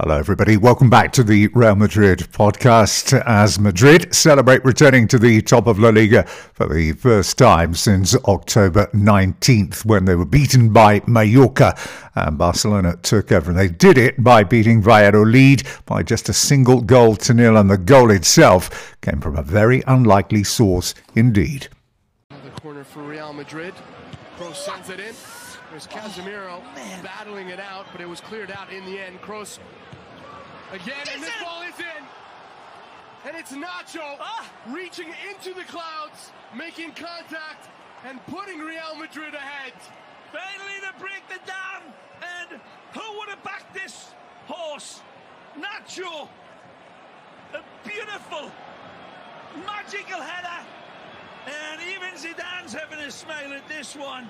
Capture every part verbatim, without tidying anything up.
Hello everybody, welcome back to the Real Madrid podcast as Madrid celebrate returning to the top of La Liga for the first time since October nineteenth when they were beaten by Mallorca and Barcelona took over. And they did it by beating Valladolid by just a single goal to nil, and the goal itself came from a very unlikely source indeed. The corner for Real Madrid. Kroos sends it in. There's Casemiro oh, battling it out, but it was cleared out in the end. Kroos again, and this ball is in. And it's Nacho ah. reaching into the clouds, making contact, and putting Real Madrid ahead. Finally to break the dam, and who would have backed this horse? Nacho. A beautiful, magical header. And even Zidane's having a smile at this one.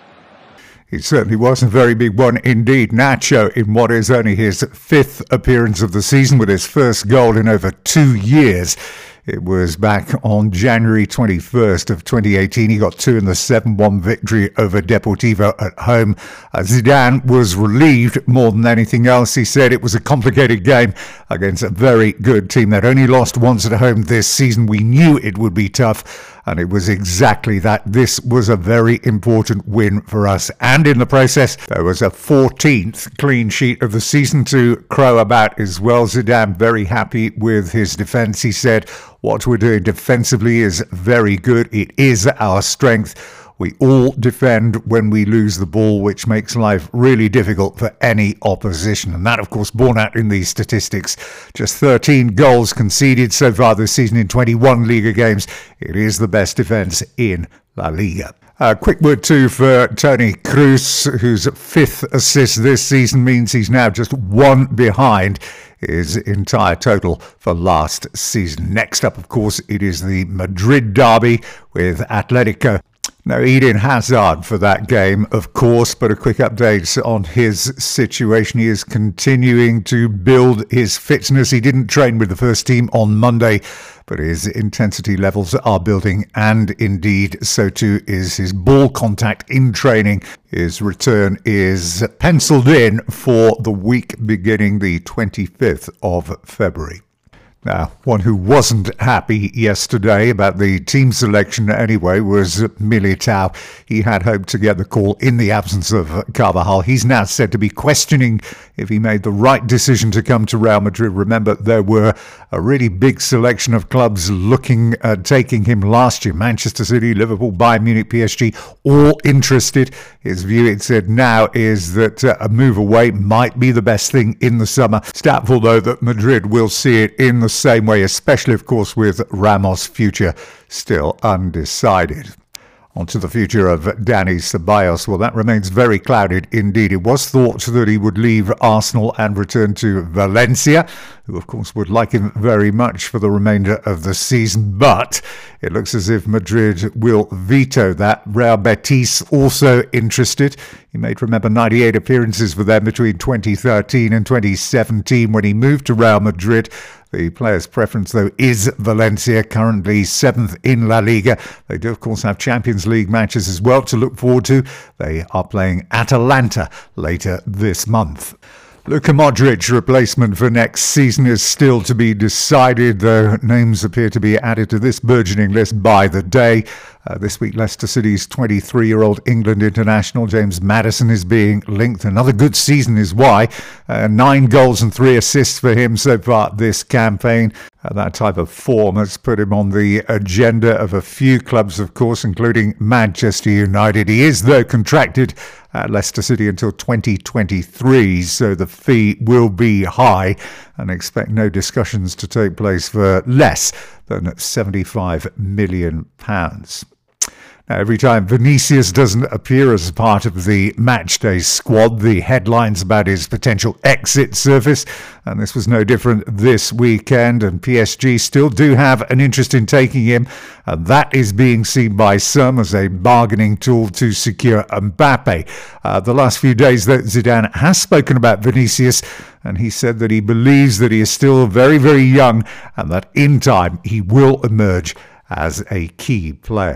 It certainly was a very big one indeed. Nacho, in what is only his fifth appearance of the season, with his first goal in over two years. It was back on January twenty-first of twenty eighteen. He got two in the seven one victory over Deportivo at home. Uh, Zidane was relieved more than anything else. He said it was a complicated game against a very good team that only lost once at home this season. We knew it would be tough, and it was exactly that. This was a very important win for us. And in the process, there was a fourteenth clean sheet of the season to crow about as well. Zidane very happy with his defence. He said, "What we're doing defensively is very good. It is our strength. We all defend when we lose the ball, which makes life really difficult for any opposition." And that, of course, borne out in these statistics. Just thirteen goals conceded so far this season in twenty-one Liga games. It is the best defence in La Liga. A uh, quick word too for Toni Kroos, whose fifth assist this season means he's now just one behind his entire total for last season. Next up, of course, it is the Madrid derby with Atletico. No Eden Hazard for that game, of course, but a quick update on his situation. He is continuing to build his fitness. He didn't train with the first team on Monday, but his intensity levels are building, and indeed so too is his ball contact in training. His return is penciled in for the week beginning the twenty-fifth of February. Now, one who wasn't happy yesterday about the team selection anyway was Militao. He had hoped to get the call in the absence of Carvajal. He's now said to be questioning if he made the right decision to come to Real Madrid. Remember, there were a really big selection of clubs looking at taking him last year. Manchester City, Liverpool, Bayern Munich, P S G, all interested. His view, it said now, is that uh, a move away might be the best thing in the summer. It's doubtful, though, that Madrid will see it in the same way, especially, of course, with Ramos' future still undecided. On to the future of Dani Ceballos. Well, that remains very clouded indeed. It was thought that he would leave Arsenal and return to Valencia, who of course would like him very much for the remainder of the season, but it looks as if Madrid will veto that. Real Betis also interested. He made, remember, ninety-eight appearances for them between twenty thirteen and twenty seventeen when he moved to Real Madrid. The player's preference, though, is Valencia, currently seventh in La Liga. They do, of course, have Champions League matches as well to look forward to. They are playing Atalanta later this month. Luka Modric replacement for next season is still to be decided, though names appear to be added to this burgeoning list by the day. Uh, this week, Leicester City's twenty-three-year-old England international James Maddison is being linked. Another good season is why. Uh, nine goals and three assists for him so far this campaign. Uh, that type of form has put him on the agenda of a few clubs, of course, including Manchester United. He is, though, contracted at Leicester City until twenty twenty-three, so the fee will be high, and expect no discussions to take place for less than seventy-five million pounds. Now, every time Vinicius doesn't appear as part of the matchday squad, the headlines about his potential exit surface, and this was no different this weekend, and P S G still do have an interest in taking him, and that is being seen by some as a bargaining tool to secure Mbappe. Uh, the last few days, though, Zidane has spoken about Vinicius, and he said that he believes that he is still very, very young, and that in time he will emerge as a key player.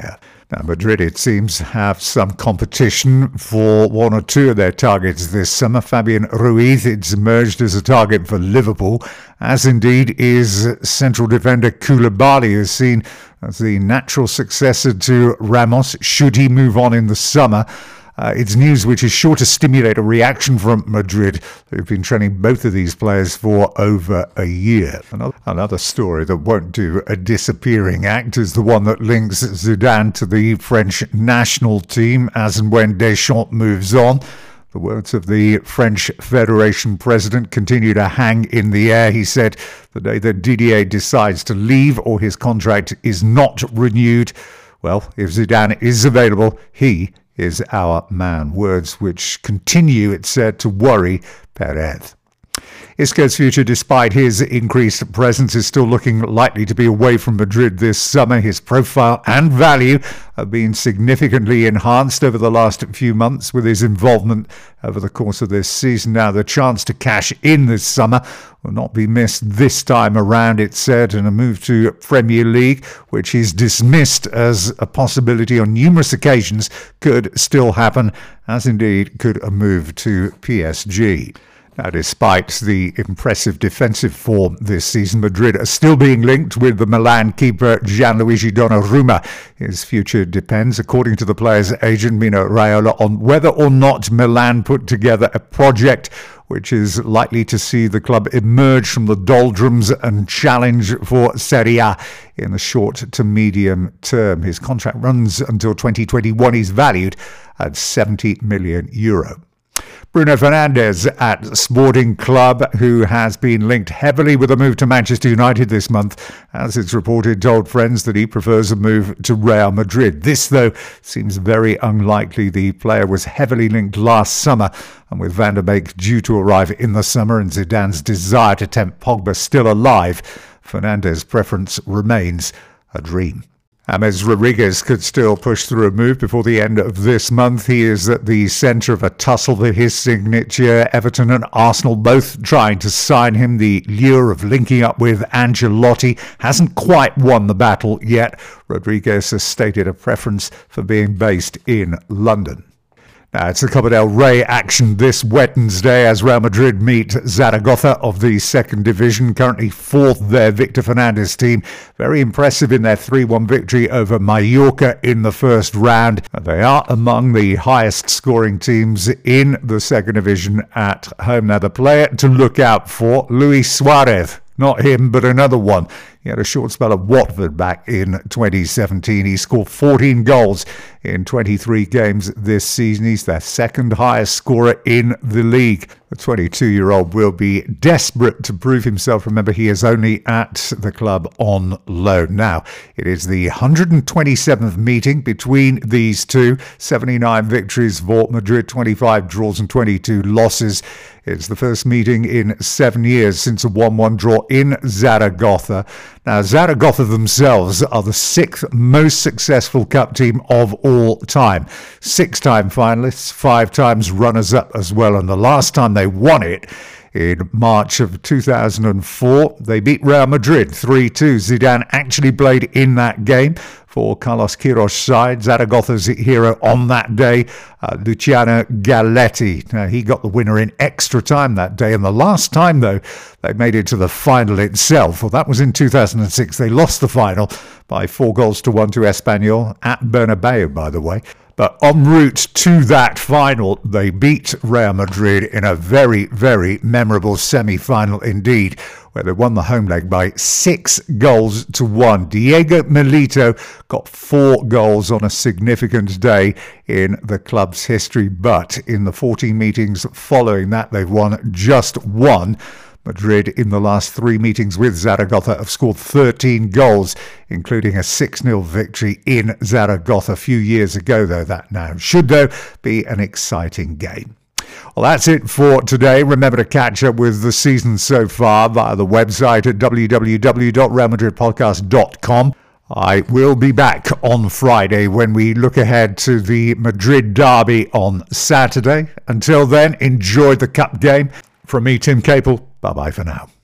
Now, Madrid, it seems, have some competition for one or two of their targets this summer. Fabian Ruiz is emerged as a target for Liverpool, as indeed is central defender Koulibaly, who is seen as the natural successor to Ramos should he move on in the summer. Uh, it's news which is sure to stimulate a reaction from Madrid, who've been training both of these players for over a year. Another, another story that won't do a disappearing act is the one that links Zidane to the French national team as and when Deschamps moves on. The words of the French Federation president continue to hang in the air. He said the day that Didier decides to leave or his contract is not renewed, well, if Zidane is available, he is our man. Words which continue, it said, to worry Perez. Isco's future, despite his increased presence, is still looking likely to be away from Madrid this summer. His profile and value have been significantly enhanced over the last few months with his involvement over the course of this season. Now, the chance to cash in this summer will not be missed this time around, it said, and a move to Premier League, which is dismissed as a possibility on numerous occasions, could still happen, as indeed could a move to P S G. Now, despite the impressive defensive form this season, Madrid are still being linked with the Milan keeper Gianluigi Donnarumma. His future depends, according to the player's agent Mino Raiola, on whether or not Milan put together a project which is likely to see the club emerge from the doldrums and challenge for Serie A in the short to medium term. His contract runs until twenty twenty-one. He's valued at seventy million euro. Bruno Fernandes at Sporting Club, who has been linked heavily with a move to Manchester United this month, as it's reported, told friends that he prefers a move to Real Madrid. This, though, seems very unlikely. The player was heavily linked last summer, and with Van der Beek due to arrive in the summer and Zidane's desire to tempt Pogba still alive, Fernandes' preference remains a dream. James Rodriguez could still push through a move before the end of this month. He is at the centre of a tussle for his signature. Everton and Arsenal both trying to sign him. The lure of linking up with Ancelotti hasn't quite won the battle yet. Rodriguez has stated a preference for being based in London. Now, it's the Copa del Rey action this Wednesday as Real Madrid meet Zaragoza of the second division, currently fourth there. Victor Fernandez' team, very impressive in their three one victory over Mallorca in the first round. They are among the highest scoring teams in the second division at home. Now, the player to look out for, Luis Suarez. Not him, but another one. He had a short spell at Watford back in twenty seventeen. He scored fourteen goals in twenty-three games this season. He's their second highest scorer in the league. The twenty-two-year-old will be desperate to prove himself. Remember, he is only at the club on loan. Now, it is the one hundred twenty-seventh meeting between these two. seventy-nine victories for Madrid, twenty-five draws and twenty-two losses. It's the first meeting in seven years since a one one draw in Zaragoza. Now, Zaragoza themselves are the sixth most successful cup team of all time. Six-time finalists, five times runners-up as well. And the last time they won it, in March of two thousand four, they beat Real Madrid three two. Zidane actually played in that game for Carlos Queiroz' side. Zaragoza's hero on that day, uh, Luciano Galletti. Now, he got the winner in extra time that day. And the last time, though, they made it to the final itself, well, that was in two thousand six. They lost the final by four goals to one to Espanyol at Bernabeu, by the way. But en route to that final, they beat Real Madrid in a very, very memorable semi-final indeed, where they won the home leg by six goals to one. Diego Milito got four goals on a significant day in the club's history, but in the fourteen meetings following that, they've won just one. Madrid, in the last three meetings with Zaragoza, have scored thirteen goals, including a six nil victory in Zaragoza a few years ago, though that now should, though, be an exciting game. Well, that's it for today. Remember to catch up with the season so far via the website at w w w dot real madrid podcast dot com. I will be back on Friday when we look ahead to the Madrid derby on Saturday. Until then, enjoy the cup game. From me, Tim Capel, bye-bye for now.